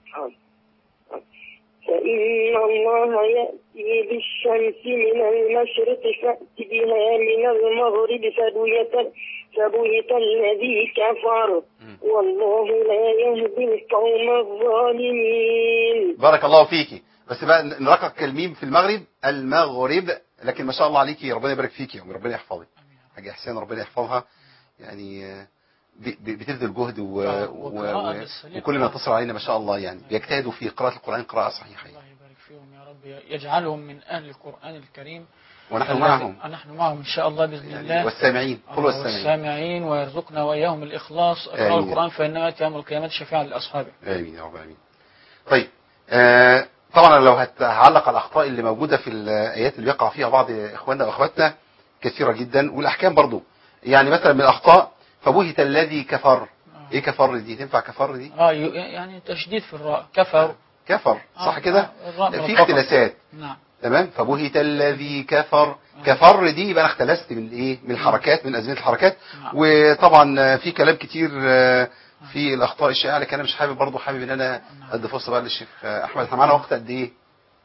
[SPEAKER 6] فإن الله يأتي بالشمس من المشرق فأت بها من المغرب فبهت فبهت الذي كفر والله لا يهدي القوم الظالمين.
[SPEAKER 3] بارك الله فيكي. بس بقى نرقق الميم في المغرب المغرب، لكن ما شاء الله عليكي ربنا يبارك فيكي وربنا يحفظك. حاجة احسان ربنا يحفظها، يعني بتبذل جهد و... و... و... وكل ما يتصل علينا ما شاء الله يعني بيجتهدوا في قراءة القرآن قراءة صحيحة.
[SPEAKER 4] الله يبارك فيهم يا رب، يجعلهم من أهل القرآن الكريم
[SPEAKER 3] ونحن معهم.
[SPEAKER 4] نحن معهم إن شاء الله بإذن
[SPEAKER 3] يعني
[SPEAKER 4] الله.
[SPEAKER 3] والسامعين كل والسامعين.
[SPEAKER 4] والسامعين ويرزقنا وإياهم الإخلاص. اقرأوا القرآن فإنما يأتي يوم القيامة شفيعا لأصحابه.
[SPEAKER 3] آمين يا رب آمين. طيب آه طبعا لو هتعلق على الاخطاء اللي موجوده في الايات اللي بيقع فيها بعض اخواننا واخواتنا كثيره جدا، والاحكام برضو. يعني مثلا من الاخطاء فبهت الذي كفر. آه. ايه كفر دي؟ تنفع كفر دي؟
[SPEAKER 4] اه يعني تشديد في الراء، كفر
[SPEAKER 3] كفر صح
[SPEAKER 4] آه.
[SPEAKER 3] كده؟
[SPEAKER 4] آه.
[SPEAKER 3] في اختلاسات.
[SPEAKER 4] نعم
[SPEAKER 3] تمام. فبهت الذي كفر. آه. كفر دي يبقى انا اختلست من ايه؟ من الحركات، من ازمنه الحركات. آه. وطبعا في كلام كتير في الاخطاء الشائعه، لكن انا مش حابب برضو، حابب ان انا ادي فرصه بقى للشيخ احمد. احنا معانا وقت قد ايه؟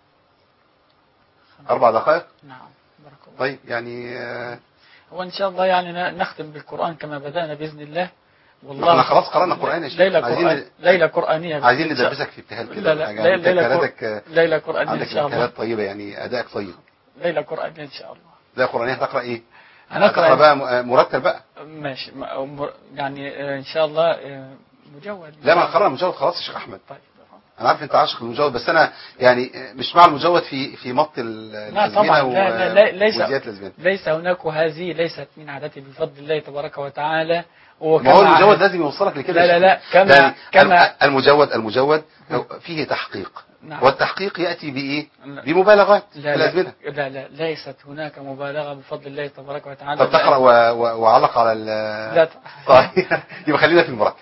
[SPEAKER 3] اربع دقائق.
[SPEAKER 4] نعم بارك الله.
[SPEAKER 3] طيب يعني آه
[SPEAKER 4] هو ان شاء الله يعني نختم بالقران كما بدانا باذن الله. والله
[SPEAKER 3] احنا خلاص قرانا القران يا شيخ.
[SPEAKER 4] ليله قرآن ليله قرانيه
[SPEAKER 3] عايزين ندبسك في ابتهال كده.
[SPEAKER 4] لا لا ليله ليله قرانيه
[SPEAKER 3] عندك
[SPEAKER 4] ان شاء الله.
[SPEAKER 3] ابتهالات طيبه يعني، ادائك طيب.
[SPEAKER 4] ليله قرانيه ان شاء الله.
[SPEAKER 3] ليله قرانيه. هتقرا ايه؟
[SPEAKER 4] هنقرا
[SPEAKER 3] بقى مرتل بقى.
[SPEAKER 4] ماشي يعني ان شاء الله مجود.
[SPEAKER 3] لا ما قرانا مجود خلاص يا شيخ احمد.
[SPEAKER 4] طيب
[SPEAKER 3] انا عارف انت عاشق المجود، بس انا يعني مش مع المجود في في مط الازمنه وزياده الازمنه.
[SPEAKER 4] ليس هناك، وهذه ليست من عادته بفضل الله تبارك وتعالى.
[SPEAKER 3] ما هو المجود لازم يوصلك لكده.
[SPEAKER 4] لا لا لا كما
[SPEAKER 3] يعني
[SPEAKER 4] كما
[SPEAKER 3] المجود المجود فيه تحقيق. نعم. والتحقيق ياتي بايه؟ بمبالغات في الازمنه.
[SPEAKER 4] لا لا ليست هناك مبالغه بفضل الله تبارك وتعالى.
[SPEAKER 3] طب تقرا وعلق على ال
[SPEAKER 4] لا
[SPEAKER 3] طيب يبقى خلينا في المرتب.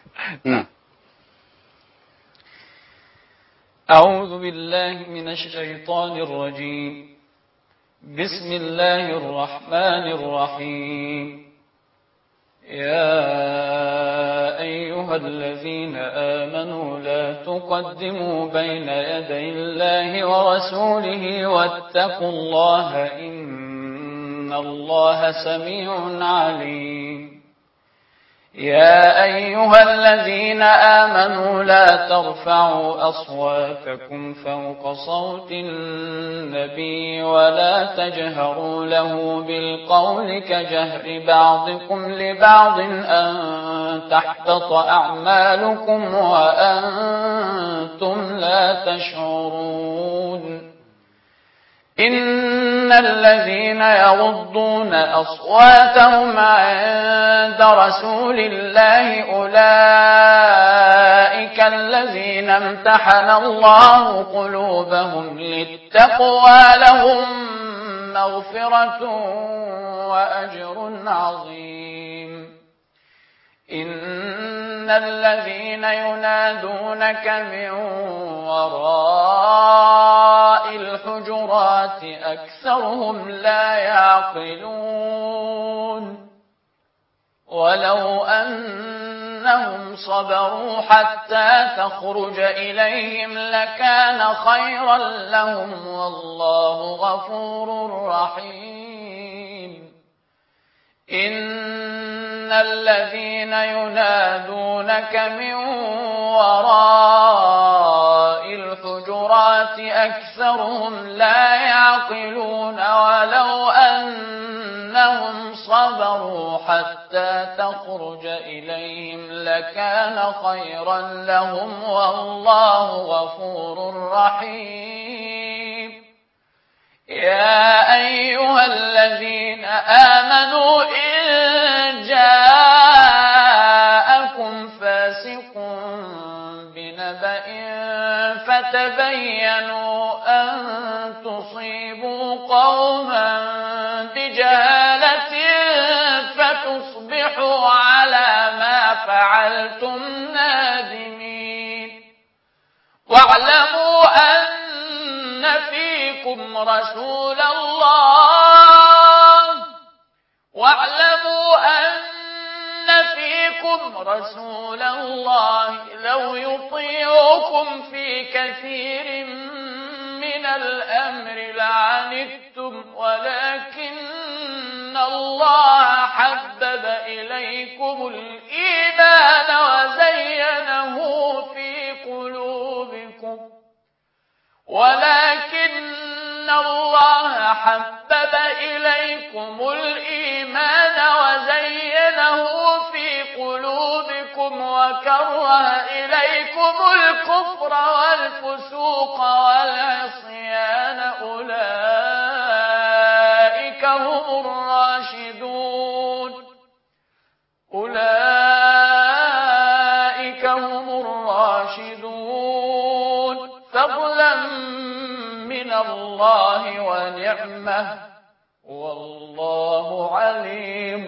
[SPEAKER 5] أعوذ بالله من الشيطان الرجيم. بسم الله الرحمن الرحيم. يا أيها الذين آمنوا لا تقدموا بين يدي الله ورسوله واتقوا الله إن الله سميع عليم. يا أيها الذين آمنوا لا ترفعوا أصواتكم فوق صوت النبي ولا تجهروا له بالقول كجهر بعضكم لبعض أن تحبط أعمالكم وأنتم لا تشعرون. إن الذين يغضون أصواتهم عند رسول الله أولئك الذين امتحن الله قلوبهم للتقوى لهم مغفرة وأجر عظيم. إن الذين ينادونك من وراء الحجرات أكثرهم لا يعقلون. ولو أنهم صبروا حتى تخرج إليهم لكان خيرا لهم والله غفور رحيم. إن الذين ينادونك من وراء الحجرات أكثرهم لا يعقلون. ولو أنهم صبروا حتى تخرج إليهم لكان خيرا لهم والله غفور رحيم. يا أيها الذين آمنوا إن جاءكم فاسق بنبأ فتبينوا أن تصيبوا قوما بجهالة فتصبحوا على ما فعلتم نادمين. واعلموا أن فيكم رسول الله واعلموا أن فيكم رسول الله لو يطيعكم في كثير من الأمر لعنتم ولكن الله حبب إليكم الإيمان وزينه في قلوبكم ولكن الله حبب إليكم الإيمان وزينه في قلوبكم وكره إليكم الكفر والفسوق والعصيان أولئك هم الراشدون أولئك هم الراشدون فضلا الله ونعمه والله عليم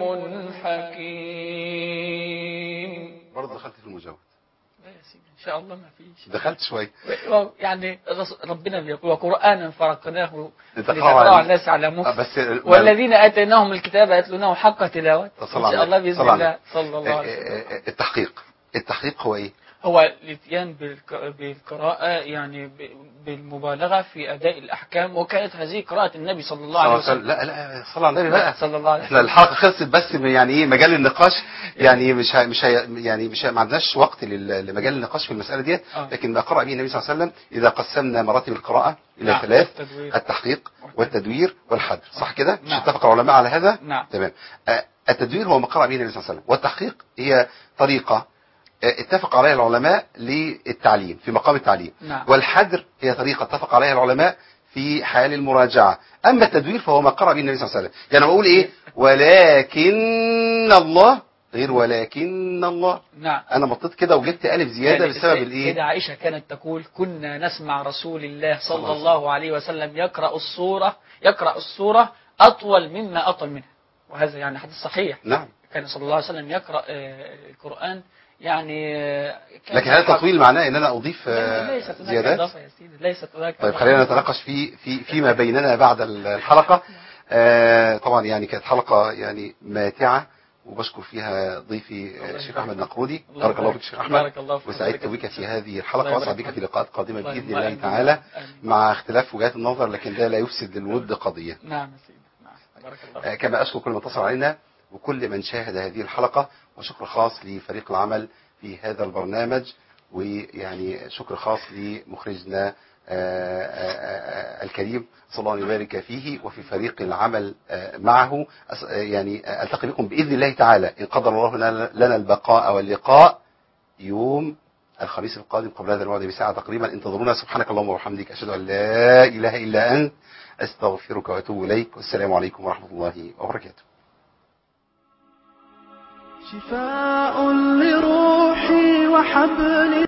[SPEAKER 5] حكيم.
[SPEAKER 3] برضه دخلت في المجاوب.
[SPEAKER 4] لا يا سيدي ان شاء الله ما فيش.
[SPEAKER 3] دخلت شويه.
[SPEAKER 4] يعني ربنا بيقول وقرانا فرقناه
[SPEAKER 3] لتقرأه
[SPEAKER 4] على الناس على مكث والذين اتيناهم الكتاب يتلونه حق تلاوته ان شاء الله باذن الله. صلى الله عليه وسلم.
[SPEAKER 3] التحقيق التحقيق هو ايه؟
[SPEAKER 4] هو الاتيان بالقراءة يعني بالمبالغة في أداء الأحكام، وكانت هذه قراءة النبي صلى الله عليه وسلم.
[SPEAKER 3] لا لا صلى على النبي بقى.
[SPEAKER 4] صلى الله عليه وسلم.
[SPEAKER 3] احنا الحلقة خلصت بس يعني ايه مجال النقاش، يعني مش ها مش ها يعني مش ها ما عندناش وقت لمجال النقاش في المسألة ديت، لكن ما قرأ به النبي صلى الله عليه وسلم إذا قسمنا مراتب القراءة إلى نعم. ثلاث: التحقيق والتدوير والحذر، صح كده؟ نعم. مش اتفق العلماء على هذا؟
[SPEAKER 4] نعم.
[SPEAKER 3] تمام. التدوير هو ما قرأ به النبي صلى الله عليه وسلم، والتحقيق هي طريقة اتفق عليها العلماء للتعليم في مقام التعليم.
[SPEAKER 4] نعم.
[SPEAKER 3] والحذر هي طريقة اتفق عليها العلماء في حال المراجعة. أما التدوير فهو ما قرأ به النبي صلى الله عليه وسلم. يعني بقول إيه؟ ولكن الله غير ولكن الله.
[SPEAKER 4] نعم.
[SPEAKER 3] أنا مطيت كده وجبت ألف زيادة يعني بسبب الإيه؟
[SPEAKER 4] كده عائشة كانت تقول كنا نسمع رسول الله صلى الله عليه وسلم يقرأ السورة يقرأ السورة أطول مما أطول منها، وهذا يعني حديث صحيح.
[SPEAKER 3] نعم.
[SPEAKER 4] كان صلى الله عليه وسلم يقرأ القرآن يعني.
[SPEAKER 3] لكن هذا تطويل معناه ان انا اضيف
[SPEAKER 4] ليست
[SPEAKER 3] زيادات؟
[SPEAKER 4] اضافه يا سيدي، ليست هناك.
[SPEAKER 3] طيب خلينا نتناقش في في فيما بيننا بعد الحلقه. آه طبعا يعني كانت حلقه يعني ماتعه، وبشكر فيها ضيفي الشيخ احمد نقودي. بارك الله فيك شيخ احمد، وسعدت بك في هذه الحلقه، واسعد بك في لقاءات قادمه باذن الله تعالى، مع اختلاف وجهات النظر، لكن ده لا يفسد للود قضيه.
[SPEAKER 4] نعم يا سيدي. نعم. بارك الله.
[SPEAKER 3] آه كما اشكر كل من اتصل علينا وكل من شاهد هذه الحلقة، وشكر خاص لفريق العمل في هذا البرنامج، ويعني شكر خاص لمخرجنا الكريم صلى الله عليه وبارك فيه وفي فريق العمل معه. يعني ألتقي بكم بإذن الله تعالى إن قدر الله لنا البقاء واللقاء يوم الخميس القادم قبل هذا الموعد بساعة تقريبا. انتظرونا. سبحانك اللهم وبحمدك، أشهد أن لا إله إلا أنت، أستغفرك وأتوب إليك، والسلام عليكم ورحمة الله وبركاته.
[SPEAKER 1] شفاء لروحي وحبل